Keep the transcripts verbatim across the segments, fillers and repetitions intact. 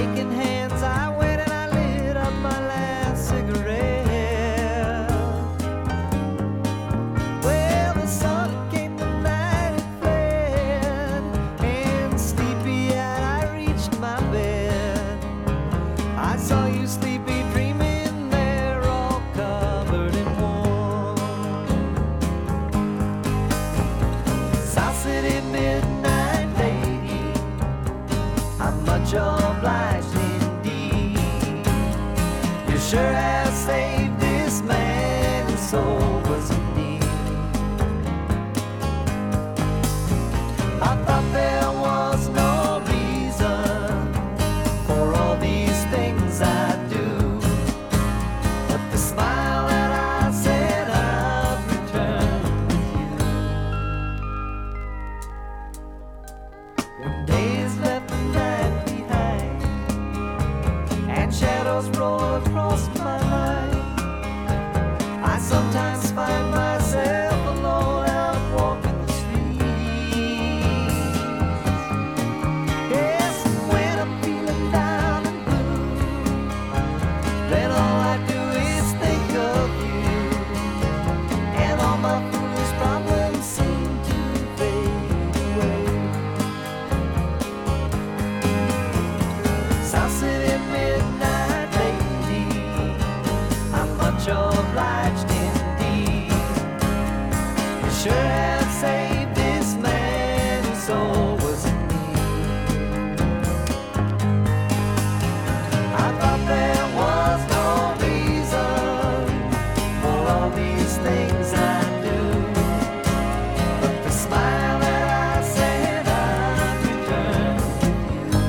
shaking hands, I went and I lit up my last cigarette. Well, the sun came, the night it fled, and sleepy-eyed I reached my bed. I saw you sleepy dreaming there, all covered in warm. South City midnight lady, I'm much obliged indeed. You sure have saved this man whose soul was in need. I thought there was no reason for all these things I do, but the smile that I said I'd return with you. When days left the night behind and shadows roll across my mind, I sometimes find myself alone out walking the streets. Yes, when I'm feeling down and blue, then all I do is think of you, and all my foolish problems seem to fade away. South City midnight lady, I'm much obliged indeed. You sure have saved this man whose soul was in need. I thought there was no reason for all these things I do, but the smile that I said I'd return with you.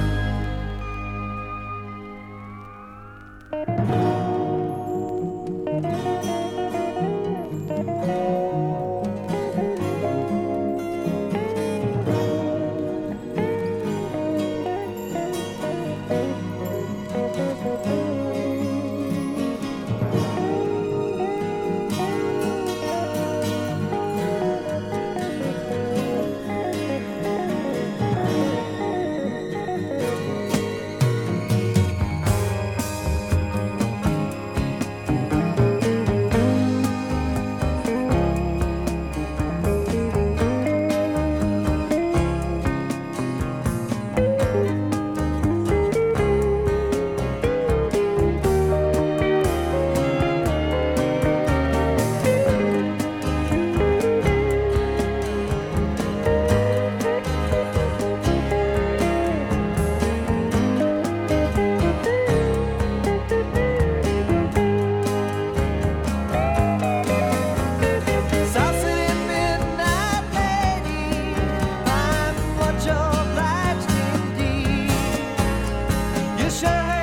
South City midnight lady, I'm much obliged indeed. You sure